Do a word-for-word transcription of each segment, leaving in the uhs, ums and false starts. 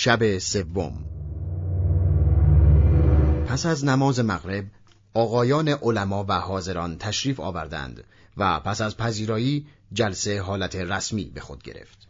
شب سوم. پس از نماز مغرب آقایان علما و حاضران تشریف آوردند و پس از پذیرایی جلسه حالت رسمی به خود گرفت.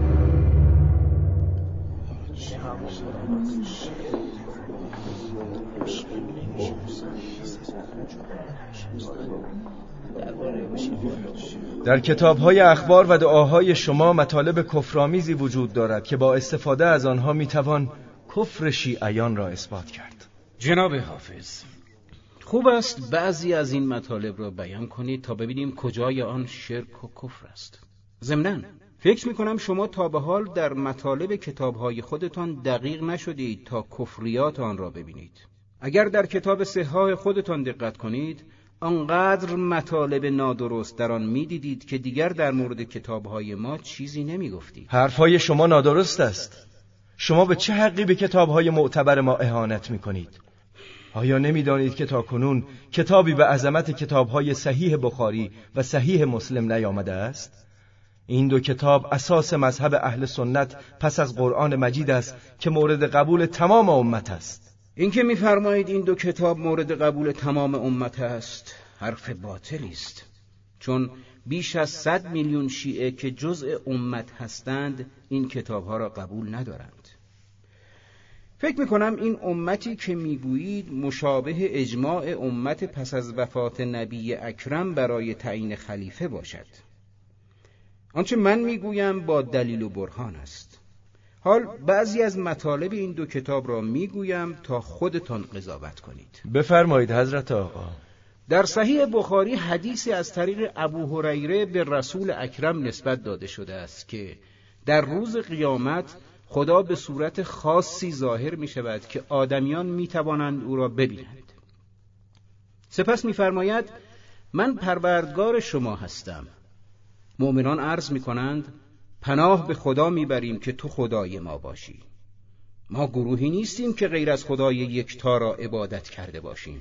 در کتاب‌های اخبار و دعاهای شما مطالب کفرآمیزی وجود دارد که با استفاده از آنها میتوان کفر شیعیان را اثبات کرد. جناب حافظ، خوب است بعضی از این مطالب را بیان کنید تا ببینیم کجای آن شرک و کفر است. ضمناً فکر می‌کنم شما تا به حال در مطالب کتاب‌های خودتان دقیق نشدید تا کفریات آن را ببینید. اگر در کتاب صحاح خودتان دقت کنید، آنقدر مطالب نادرست در آن می‌دیدید که دیگر در مورد کتاب‌های ما چیزی نمی‌گفتید. حرف‌های شما نادرست است. شما به چه حقی به کتاب‌های معتبر ما اهانت می‌کنید؟ آیا نمی‌دانید که تاکنون کتابی به عظمت کتاب‌های صحیح بخاری و صحیح مسلم نیامده است؟ این دو کتاب اساس مذهب اهل سنت پس از قرآن مجید است که مورد قبول تمام امت است. این که می‌فرمایید این دو کتاب مورد قبول تمام امت است حرف باطلی است، چون بیش از صد میلیون شیعه که جزء امت هستند این کتاب‌ها را قبول ندارند. فکر می‌کنم این امتی که می‌گویید مشابه اجماع امت پس از وفات نبی اکرم برای تعیین خلیفه باشد. آنچه من می‌گویم با دلیل و برهان است. حال بعضی از مطالب این دو کتاب را می‌گویم تا خودتان قضاوت کنید. بفرمایید حضرت آقا. در صحیح بخاری حدیثی از طریق ابو هریره به رسول اکرم نسبت داده شده است که در روز قیامت خدا به صورت خاصی ظاهر می شود که آدمیان می توانند او را ببینند. سپس می فرماید من پروردگار شما هستم. مؤمنان عرض می کنند پناه به خدا می بریم که تو خدای ما باشی. ما گروهی نیستیم که غیر از خدای یکتا را عبادت کرده باشیم.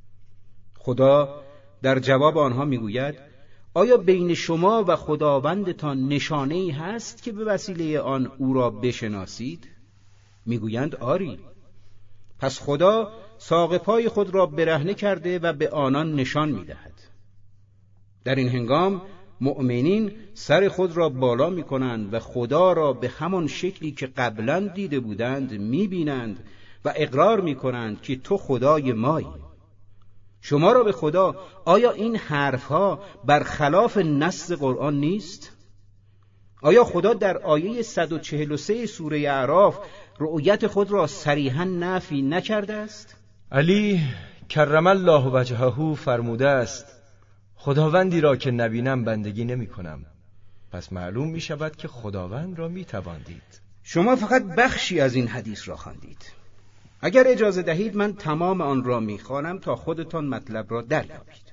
خدا در جواب آنها می گوید آیا بین شما و خداوندتان نشانه‌ای هست که به وسیله آن او را بشناسید؟ میگویند آری. پس خدا ساق پای خود را برهنه کرده و به آنان نشان می‌دهد. در این هنگام مؤمنین سر خود را بالا می‌کنند و خدا را به همان شکلی که قبلا دیده بودند می‌بینند و اقرار می‌کنند که تو خدای مایی. شما را به خدا، آیا این حرفها برخلاف نص قرآن نیست؟ آیا خدا در آیه صد و چهل و سه سوره اعراف رؤیت خود را صریحاً نفی نکرده است؟ علی کرم الله وجهه فرموده است خداوندی را که نبینم بندگی نمی کنم. پس معلوم می شود که خداوند را می توان دید. شما فقط بخشی از این حدیث را خواندید. اگر اجازه دهید من تمام آن را میخوانم تا خودتان مطلب را دریابید.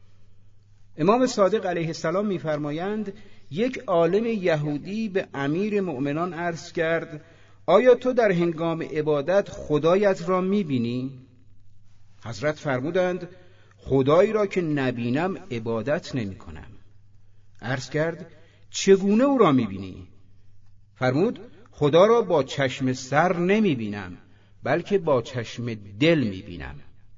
امام صادق علیه السلام میفرمایند یک عالم یهودی به امیر مؤمنان عرض کرد آیا تو در هنگام عبادت خدایت را میبینی؟ حضرت فرمودند خدایی را که نبینم عبادت نمی کنم. عرض کرد چگونه او را میبینی؟ فرمود خدا را با چشم سر نمیبینم بلکه با چشم دل می‌بینم.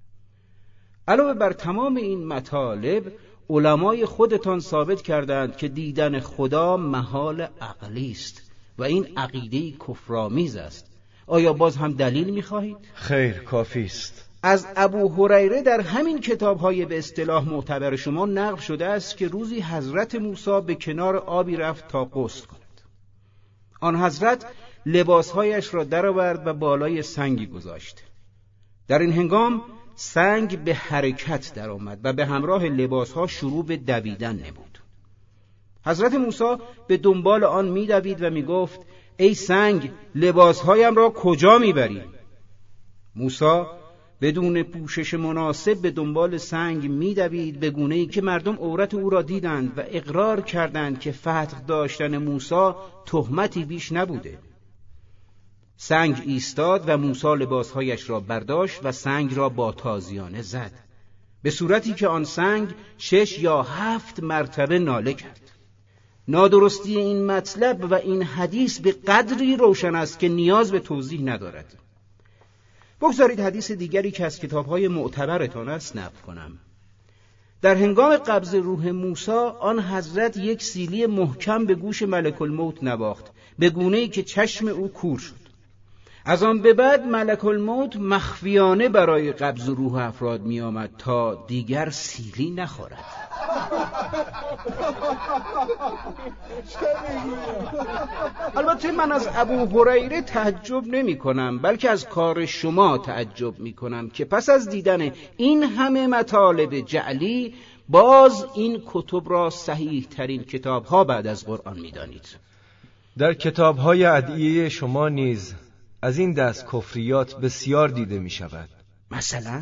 علاوه بر تمام این مطالب علمای خودتان ثابت کردند که دیدن خدا محال عقلی است و این عقیده کفرآمیز است. آیا باز هم دلیل می‌خواهید؟ خیر کافی است. از ابو هریره در همین کتاب‌های به اصطلاح معتبر شما نقل شده است که روزی حضرت موسی به کنار آبی رفت تا غسل کند. آن حضرت لباسهایش را درآورد و بالای سنگی گذاشت. در این هنگام سنگ به حرکت درآمد و به همراه لباسها شروع به دویدن نمود. حضرت موسی به دنبال آن می‌دوید و می‌گفت ای سنگ لباسهایم را کجا می‌بری؟ موسی بدون پوشش مناسب به دنبال سنگ می‌دوید به گونه‌ای که مردم عورت او را دیدند و اقرار کردند که فتق داشتن موسی تهمتی بیش نبوده. سنگ ایستاد و موسی لباسهایش را برداشت و سنگ را با تازیانه زد به صورتی که آن سنگ شش یا هفت مرتبه ناله کرد. نادرستی این مطلب و این حدیث به قدری روشن است که نیاز به توضیح ندارد. بگذارید حدیث دیگری که از کتاب‌های معتبرتان است نقل کنم. در هنگام قبض روح موسی آن حضرت یک سیلی محکم به گوش ملک الموت نواخت، به گونه‌ای که چشم او کور شد. از آن به بعد ملک الموت مخفیانه برای قبض روح افراد می آمد تا دیگر سیلی نخورد. البته من از ابو هریره تعجب نمی کنم، بلکه از کار شما تعجب می کنم که پس از دیدن این همه مطالب جعلی باز این کتب را صحیح ترین کتاب ها بعد از قرآن می دانید. در کتاب های ادعیه شما نیز از این دست کفریات بسیار دیده می شود. مثلا؟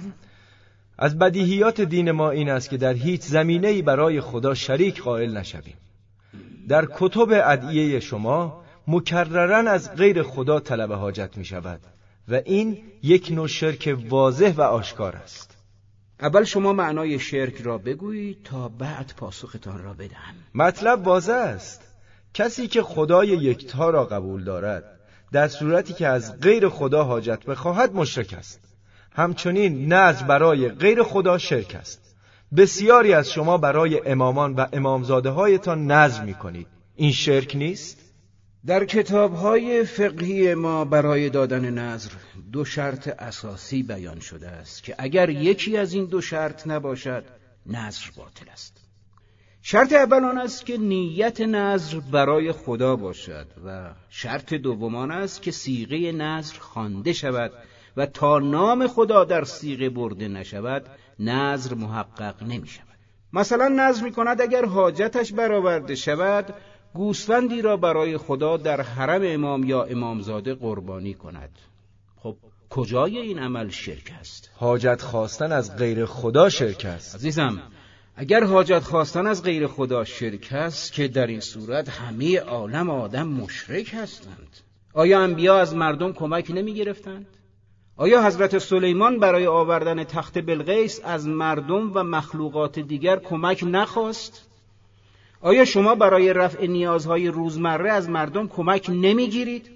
از بدیهیات دین ما این است که در هیچ زمینه‌ای برای خدا شریک قائل نشویم. در کتب ادعیه شما مکرراً از غیر خدا طلب حاجت می شود و این یک نوع شرک واضح و آشکار است. اول شما معنای شرک را بگویید تا بعد پاسختان را بدهم. مطلب واضح است. کسی که خدای یکتا را قبول دارد در صورتی که از غیر خدا حاجت بخواهد مشرک است. همچنین نذر برای غیر خدا شرک است. بسیاری از شما برای امامان و امامزاده هایتان نذر می کنید. این شرک نیست؟ در کتاب‌های فقهی ما برای دادن نذر دو شرط اساسی بیان شده است که اگر یکی از این دو شرط نباشد نذر باطل است. شرط اول آن است که نیت نذر برای خدا باشد و شرط دوم آن است که صیغه نذر خوانده شود و تا نام خدا در صیغه برده نشود نذر محقق نمی شود. مثلا نذر می کند اگر حاجتش برآورده شود گوسفندی را برای خدا در حرم امام یا امامزاده قربانی کند. خب کجای این عمل شرک است؟ حاجت خواستن از غیر خدا شرک است. عزیزم، اگر حاجت خواستن از غیر خدا شرک است که در این صورت همه عالم آدم مشرک هستند. آیا انبیا از مردم کمک نمی گرفتند؟ آیا حضرت سلیمان برای آوردن تخت بلقیس از مردم و مخلوقات دیگر کمک نخواست؟ آیا شما برای رفع نیازهای روزمره از مردم کمک نمیگیرید؟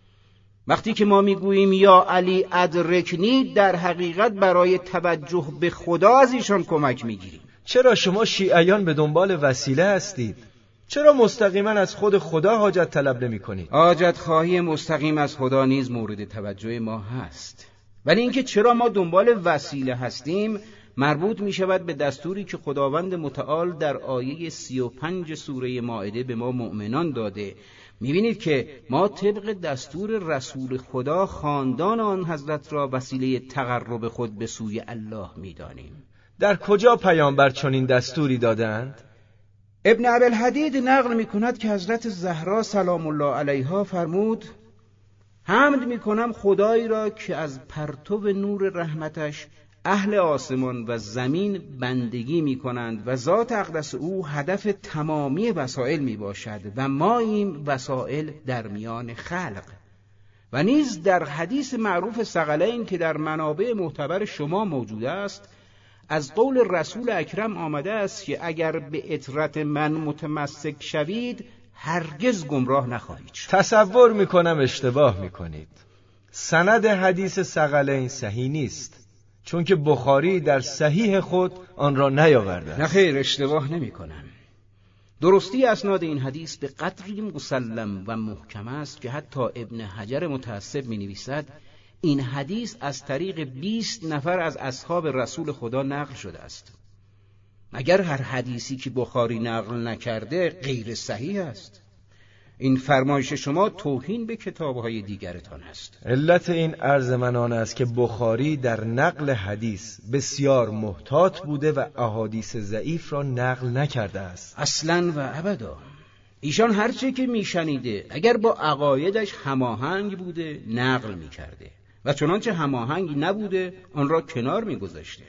وقتی که ما میگوییم یا علی ادرکنی در حقیقت برای توجه به خدا از ایشان کمک میگیریم. چرا شما شیعیان به دنبال وسیله هستید؟ چرا مستقیما از خود خدا حاجت طلب نمی کنید؟ حاجت خواهی مستقیم از خدا نیز مورد توجه ما هست، ولی اینکه چرا ما دنبال وسیله هستیم مربوط می شود به دستوری که خداوند متعال در آیه سی و پنج سوره مائده به ما مؤمنان داده. می بینید که ما طبق دستور رسول خدا خاندان آن حضرت را وسیله تقرب خود به سوی الله می دانیم. در کجا پیامبر چنین دستوری دادند؟ ابن ابوالحدید نقل می کند که حضرت زهرا سلام الله علیها فرمود: حمد می کنم خدایی را که از پرتو نور رحمتش اهل آسمان و زمین بندگی می کنند و ذات اقدس او هدف تمامی وسائل می باشد و ما این وسائل در میان خلق. و نیز در حدیث معروف ثقلین که در منابع معتبر شما موجود است از قول رسول اکرم آمده است که اگر به عطرت من متمسک شوید هرگز گمراه نخواهید شد. تصور می کنم اشتباه می کنید. سند حدیث ثقلین صحیح نیست، چون که بخاری در صحیح خود آن را نیاورده است. نه خیر، اشتباه نمی کنم. درستی اسناد این حدیث به قدری مسلم و محکم است که حتی ابن حجر متعصب می نویسد این حدیث از طریق بیست نفر از اصحاب رسول خدا نقل شده است. مگر هر حدیثی که بخاری نقل نکرده غیر صحیح است؟ این فرمایش شما توهین به کتاب‌های دیگرتان است. علت این عرض من آن است که بخاری در نقل حدیث بسیار محتاط بوده و احادیث ضعیف را نقل نکرده است. اصلاً و ابدا. ایشان هرچه که میشنیده اگر با عقایدش هماهنگ بوده نقل میکرده و چنانچه هماهنگ نبوده آن را کنار میگذاشته.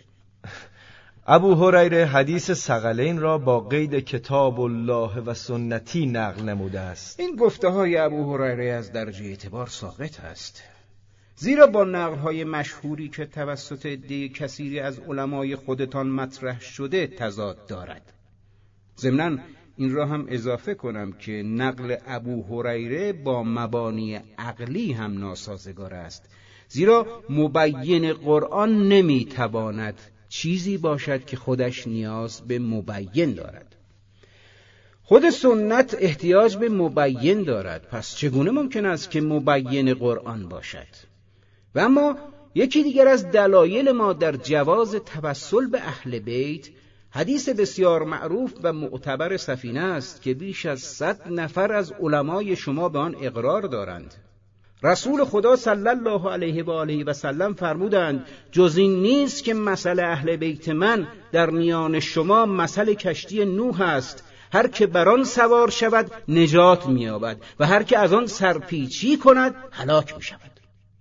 ابو هریره حدیث ثقلین را با قید کتاب الله و سنتی نقل نموده است. این گفته های ابو هریره از درجه اعتبار ساقط است، زیرا با نقل های مشهوری که توسط عده کثیری از علمای خودتان مطرح شده تضاد دارد. ضمناً این را هم اضافه کنم که نقل ابو هریره با مبانی عقلی هم ناسازگار است، زیرا مبین قرآن نمیتواند چیزی باشد که خودش نیاز به مبین دارد. خود سنت احتیاج به مبین دارد، پس چگونه ممکن است که مبین قرآن باشد؟ و اما یکی دیگر از دلایل ما در جواز توسل به اهل بیت حدیث بسیار معروف و معتبر سفینه است که بیش از صد نفر از علمای شما به آن اقرار دارند. رسول خدا صلی الله علیه و آله و سلم فرمودند جز این نیست که مثل اهل بیت من در میان شما مثل کشتی نوح است، هر که بر آن سوار شود نجات می‌یابد و هر که از آن سرپیچی کند هلاک می‌شود.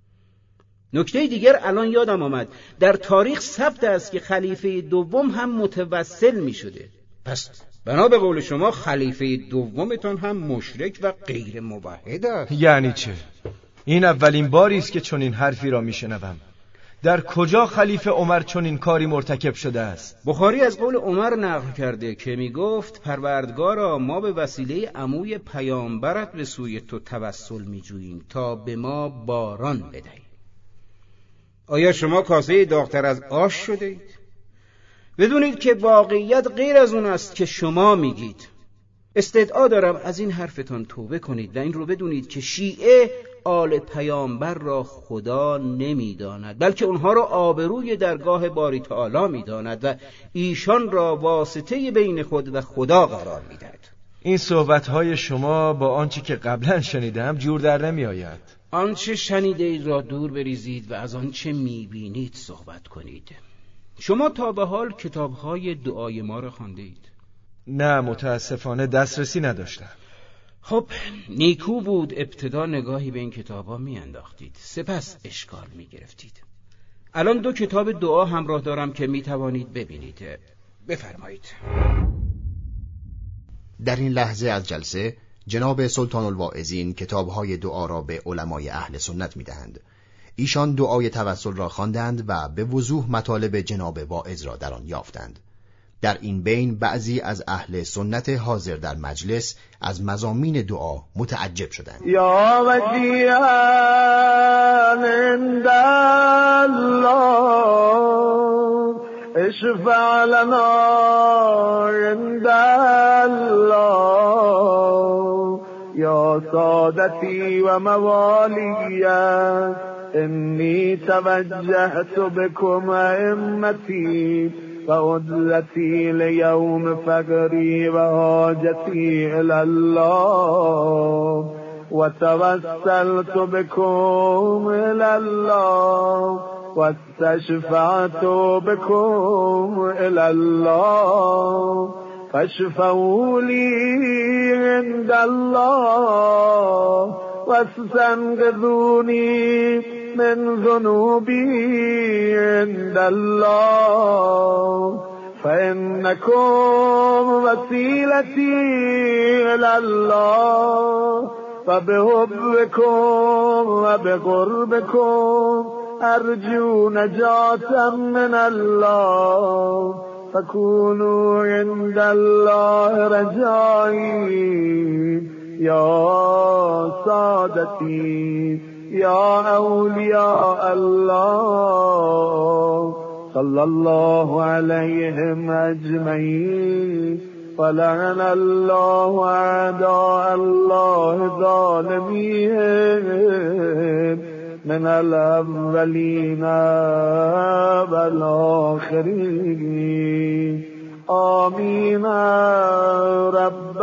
نکته دیگر الان یادم آمد، در تاریخ ثبت است که خلیفه دوم هم متوسل می‌شده. پس بنا به قول شما خلیفه دومتان هم مشرک و غیر موحد است. یعنی چه؟ این اولین باری است که چنین حرفی را میشنوم. در کجا خلیفه عمر چنین کاری مرتکب شده است؟ بخاری از قول عمر نقل کرده که میگفت پروردگارا ما به وسیله عموی پیامبرت به سوی تو توسل میجوییم تا به ما باران بدهی. آیا شما کاسه داغ‌تر از آش شده اید؟ بدونید که واقعیت غیر از اون است که شما میگید. استدعا دارم از این حرفتان توبه کنید و این رو بدونید که شیعه آل پیامبر را خدا نمیداند، بلکه اونها را آبروی درگاه باری تعالی میداند و ایشان را واسطه بین خود و خدا قرار میدهد. این صحبت‌های شما با آنچه که قبلا شنیدم جور در نمی آید. آنچه شنیده اید را دور بریزید و از آنچه میبینید صحبت کنید. شما تا به حال کتاب‌های دعای ما را خوانده اید؟ نه، متاسفانه دسترسی نداشتم. خب نیکو بود ابتدا نگاهی به این کتاب‌ها میانداختید، سپس اشکال میگرفتید. الان دو کتاب دعا همراه دارم که میتوانید ببینید. بفرمایید. در این لحظه از جلسه جناب سلطان الواعظین کتاب‌های دعا را به علمای اهل سنت میدهند. ایشان دعای توسل را خواندند و به وضوح مطالب جناب واعظ را در آن یافتند. در این بین بعضی از اهل سنت حاضر در مجلس از مضامین دعا متعجب شدند. یا وجیها عند الله اشفع لنا عند الله یا سادتی و موالی انی توجهت بكم ائمتی و عدلتی لیوم فقری و حاجتی الالله و توسلت بكم الالله و استشفعت بكم الالله فاشفعوا لی عند الله واستنقذوني من ذنوبي عند الله فإنكم وسيلتي إلى الله فبحبكم وبقربكم أرجو نجاة من الله فكونوا عند الله رجائي یا سادتی یا اولیاء الله صلی الله علیهم اجمعین ولعن الله اعداء الله ظالمین من الاولین والآخرین آمین رب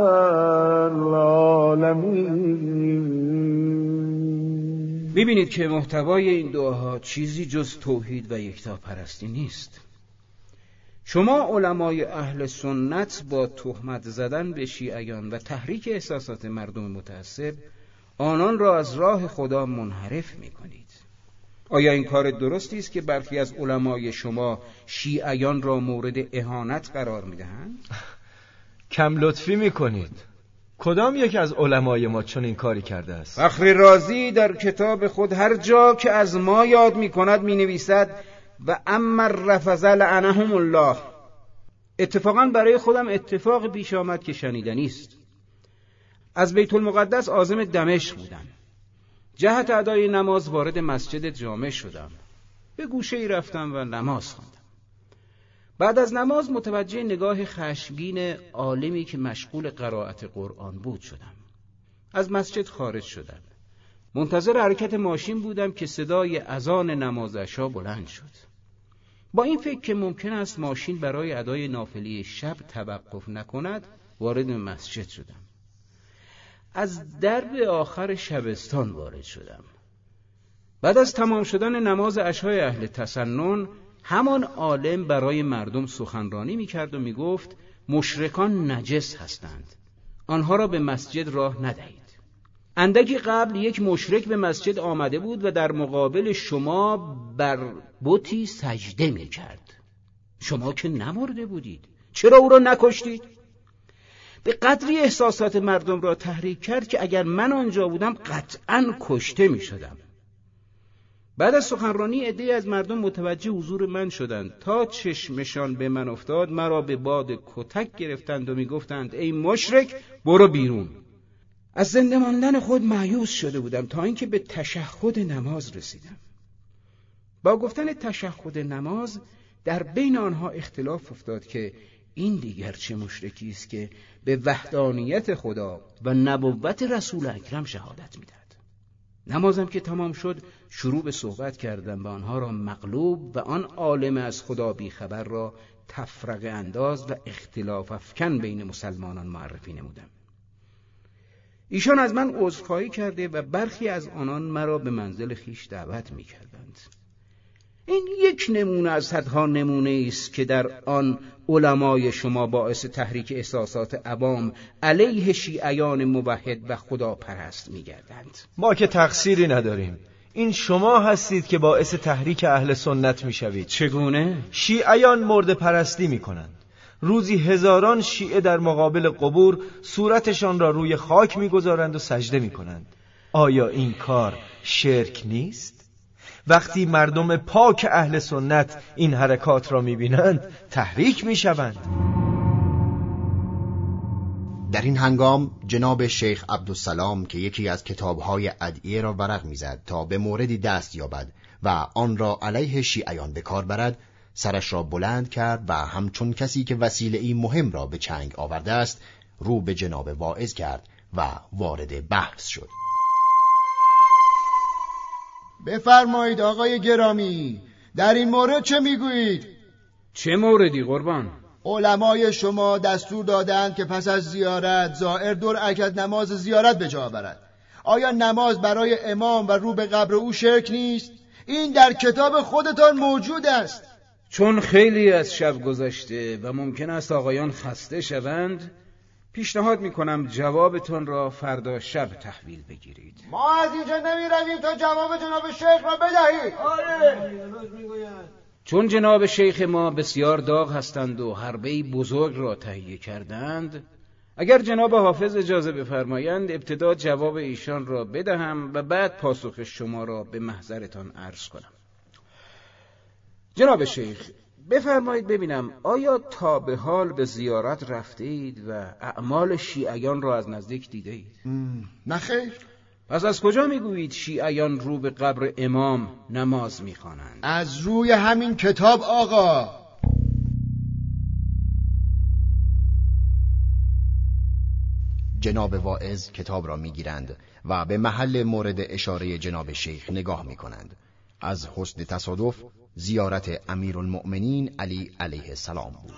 العالمین. ببینید که محتوای این دعاها چیزی جز توحید و یکتاپرستی نیست. شما علمای اهل سنت با تهمت زدن به شیعیان و تحریک احساسات مردم متعصب آنان را از راه خدا منحرف می‌کنید. آیا این کار درستی است که برخی از علمای شما شیعیان را مورد اهانت قرار می‌دهند؟ کم لطفی می‌کنید. کدام یک از علمای ما چون این کاری کرده است؟ فخر رازی در کتاب خود هر جا که از ما یاد می‌کند می‌نویسد و اما الرفض لعنهم الله. اتفاقاً برای خودم اتفاق پیش آمد که شنیدنی است. از بیت المقدس عازم دمشق بودم. جهت ادای نماز وارد مسجد جامع شدم. به گوشه‌ای رفتم و نماز خواندم. بعد از نماز متوجه نگاه خشمگین عالمی که مشغول قرائت قرآن بود شدم. از مسجد خارج شدم. منتظر حرکت ماشین بودم که صدای اذان نماز عشا بلند شد. با این فکر که ممکن است ماشین برای ادای نافله شب توقف نکند، وارد مسجد شدم. از درب آخر شبستان وارد شدم. بعد از تمام شدن نماز عشای اهل تسنن، همان عالم برای مردم سخنرانی می‌کرد و می‌گفت مشرکان نجس هستند. آنها را به مسجد راه ندهید. اندکی قبل یک مشرک به مسجد آمده بود و در مقابل شما بر بتی سجده می‌کرد. شما که نمرده بودید، چرا او را نکشتید؟ به قدری احساسات مردم را تحریک کرد که اگر من آنجا بودم قطعاً کشته می‌شدم. بعد از سخنرانی عده‌ای از مردم متوجه حضور من شدند. تا چشمشان به من افتاد مرا به باد کتک گرفتند و میگفتند ای مشرک برو بیرون. از زنده ماندن خود مایوس شده بودم تا اینکه به تشهد نماز رسیدم. با گفتن تشهد نماز در بین آنها اختلاف افتاد که این دیگر چه مشرکی است که به وحدانیت خدا و نبوت رسول اکرم شهادت میدهد. نمازم که تمام شد شروع به صحبت کردم و آنها را مغلوب و آن عالم از خدا بی خبر را تفرقه انداز و اختلاف افکن بین مسلمانان معرفی نمودم. ایشان از من عذرخواهی کرده و برخی از آنان مرا به منزل خیش دعوت می کردند. این یک نمونه از صدها نمونه است که در آن علمای شما باعث تحریک احساسات عوام علیه شیعیان موحد و خدا پرست می گردند. ما که تقصیری نداریم. این شما هستید که باعث تحریک اهل سنت می شوید. چگونه؟ شیعیان مرده پرستی می کنند. روزی هزاران شیعه در مقابل قبور صورتشان را روی خاک می گذارند و سجده می کنند. آیا این کار شرک نیست؟ وقتی مردم پاک اهل سنت این حرکات را می بینند تحریک می شوند. در این هنگام جناب شیخ عبدالسلام که یکی از کتابهای ادعیه را ورق میزد تا به موردی دست یابد و آن را علیه شیعیان به کار برد، سرش را بلند کرد و همچون کسی که وسیله‌ای مهم را به چنگ آورده است رو به جناب واعظ کرد و وارد بحث شد. بفرمایید آقای گرامی، در این مورد چه میگویید؟ چه موردی قربان؟ علمای شما دستور دادند که پس از زیارت زائر دو رکعت نماز زیارت به جا برد. آیا نماز برای امام و رو به قبر او شرک نیست؟ این در کتاب خودتان موجود است. چون خیلی از شب گذشته و ممکن است آقایان خسته شوند، پیشنهاد میکنم جوابتون را فردا شب تحویل بگیرید. ما از اینجا نمی رویم تا جواب جناب شیخ را بدهید. آره. چون جناب شیخ ما بسیار داغ هستند و حربه‌ای بزرگ را تهیه کردند، اگر جناب حافظ اجازه بفرمایند ابتدا جواب ایشان را بدهم و بعد پاسخ شما را به محضرتان عرض کنم. جناب شیخ بفرمایید ببینم آیا تا به حال به زیارت رفته اید و اعمال شیعیان را از نزدیک دیده اید؟ نه خیر. پس از کجا میگویید شیعیان رو به قبر امام نماز میخوانند؟ از روی همین کتاب آقا. جناب واعظ کتاب را میگیرند و به محل مورد اشاره جناب شیخ نگاه میکنند. از حسن تصادف زیارت امیرالمؤمنین علی علیه السلام بود.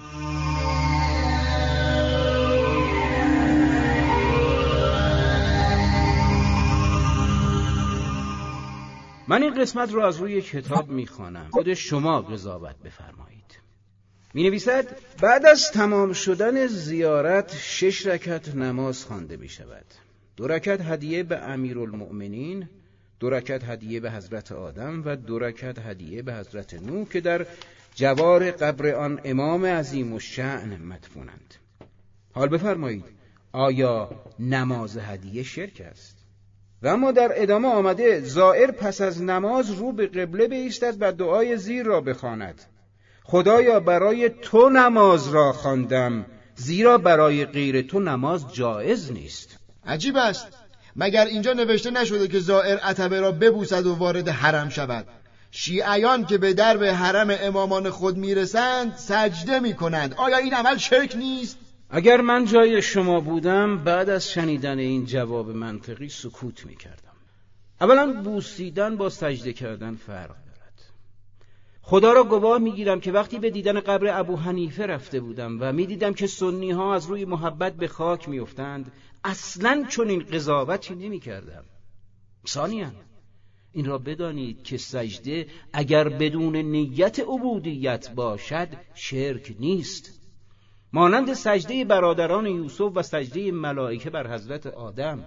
من این قسمت را از روی کتاب میخوانم، خود شما قضاوت بفرمایید. می نویسد بعد از تمام شدن زیارت شش رکعت نماز خوانده می شود. دو رکعت هدیه به امیرالمؤمنین، دو رکعت هدیه به حضرت آدم و دو رکعت هدیه به حضرت نوح که در جوار قبر آن امام عظیم الشأن مدفونند. حال بفرمایید آیا نماز هدیه شرک است؟ و اما در ادامه آمده زائر پس از نماز رو به قبله بایستد و دعای زیر را بخواند. خدایا برای تو نماز را خواندم، زیرا برای غیر تو نماز جایز نیست. عجیب است، مگر اینجا نوشته نشده که زائر عتبه را ببوسد و وارد حرم شود؟ شیعیان که به درب حرم امامان خود میرسند سجده میکنند. آیا این عمل شرک نیست؟ اگر من جای شما بودم بعد از شنیدن این جواب منطقی سکوت میکردم. اولا بوسیدن با سجده کردن فرق دارد. خدا را گواه میگیرم که وقتی به دیدن قبر ابو حنیفه رفته بودم و میدیدم که سنی ها از روی محبت به خاک میافتند، اصلاً چنین قضاوتی نمیکردم. ثانیاً این را بدانید که سجده اگر بدون نیت عبودیت باشد شرک نیست، مانند سجده برادران یوسف و سجده ملائکه بر حضرت آدم.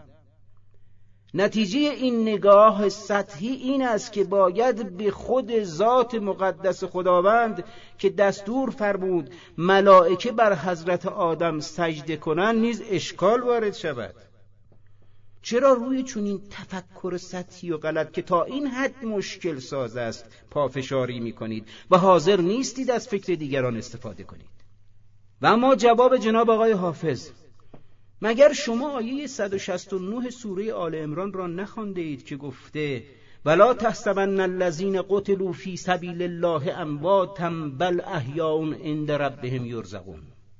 نتیجه این نگاه سطحی این است که باید به خود ذات مقدس خداوند که دستور فرمود ملائکه بر حضرت آدم سجده کنند نیز اشکال وارد شود. چرا روی چنین تفکر سطحی و غلط که تا این حد مشکل ساز است پافشاری می‌کنید و حاضر نیستید از فکر دیگران استفاده کنید؟ و اما جواب جناب آقای حافظ، مگر شما آیه صد و شصت و نه سوره آل عمران را نخوانده اید که گفته ولا تحسبن الذین قتلوا فی سبیل الله امواتا بل احیاء عند ربهم یرزقون؟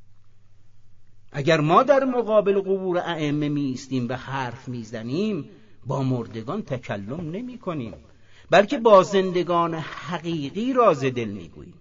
اگر ما در مقابل قبور ائمه می‌ایستیم و حرف می‌زنیم با مردگان تکلم نمی‌کنیم، بلکه با زندگان حقیقی راز دل می‌گوییم.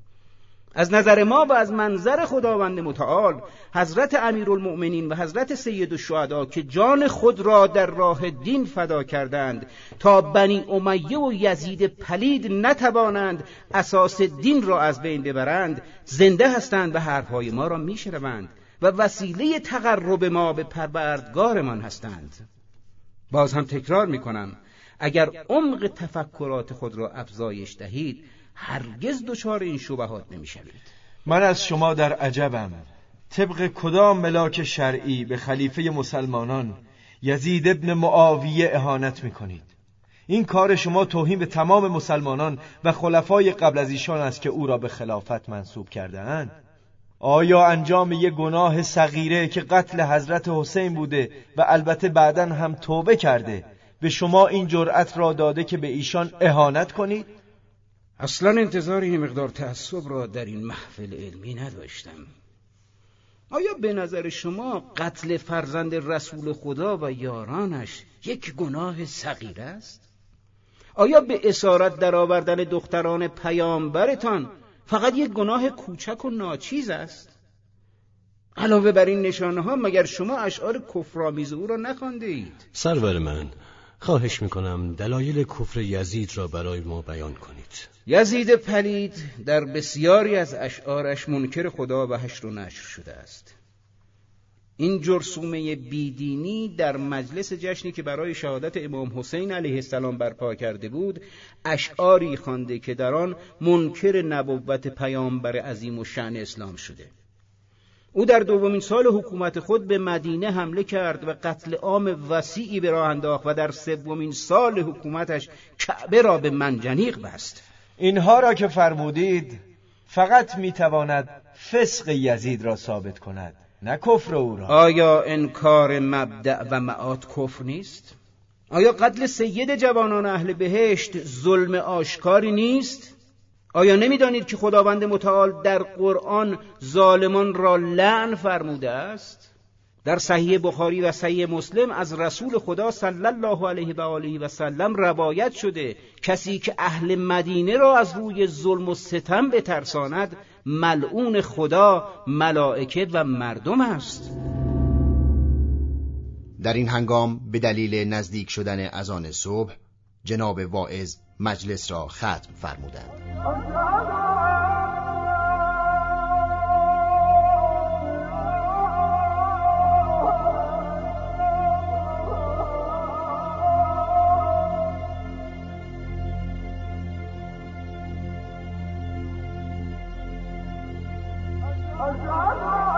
از نظر ما و از منظر خداوند متعال حضرت امیرالمؤمنین و حضرت سید الشهدا که جان خود را در راه دین فدا کردند تا بنی امیه و یزید پلید نتوانند اساس دین را از بین ببرند، زنده هستند و حرفهای ما را میشنوند و وسیله تقرب ما به پروردگارمان هستند. باز هم تکرار میکنم، اگر عمق تفکرات خود را افزایش دهید هرگز دچار این شبهات نمیشوید. من از شما در عجبم. طبق کدام ملاک شرعی به خلیفه مسلمانان یزید ابن معاویه اهانت میکنید؟ این کار شما توهین به تمام مسلمانان و خلفای قبل از ایشان است که او را به خلافت منصوب کرده اند. آیا انجام یک گناه صغیره که قتل حضرت حسین بوده و البته بعداً هم توبه کرده به شما این جرأت را داده که به ایشان اهانت کنید؟ اصلا انتظار این مقدار تعصب را در این محفل علمی نداشتم. آیا به نظر شما قتل فرزند رسول خدا و یارانش یک گناه صغیره است؟ آیا به اسارت در آوردن دختران پیامبرتان فقط یک گناه کوچک و ناچیز است؟ علاوه بر این نشانه ها مگر شما اشعار کفرآمیز او را نخوانده اید؟ سرور من، خواهش میکنم دلایل کفر یزید را برای ما بیان کنید. یزید پلید در بسیاری از اشعارش منکر خدا و حشر و نشر شده است. این جرثومه بیدینی در مجلس جشنی که برای شهادت امام حسین علیه السلام برپا کرده بود اشعاری خوانده که در آن منکر نبوت پیامبر عظیم و شأن اسلام شده. او در دومین سال حکومت خود به مدینه حمله کرد و قتل عام وسیعی به راه انداخت و در سومین سال حکومتش کعبه را به منجنیق بست. اینها را که فرمودید فقط میتواند فسق یزید را ثابت کند، نه کفر او را. آیا انکار مبدأ و معاد کفر نیست؟ آیا قتل سید جوانان اهل بهشت ظلم آشکاری نیست؟ آیا نمیدانید که خداوند متعال در قرآن ظالمان را لعن فرموده است؟ در صحیح بخاری و صحیح مسلم از رسول خدا صلی الله علیه و آله و سلم روایت شده کسی که اهل مدینه را از روی ظلم و ستم بترساند ملعون خدا، ملائکه و مردم است. در این هنگام به دلیل نزدیک شدن اذان صبح جناب واعظ مجلس را ختم فرمودند. Allah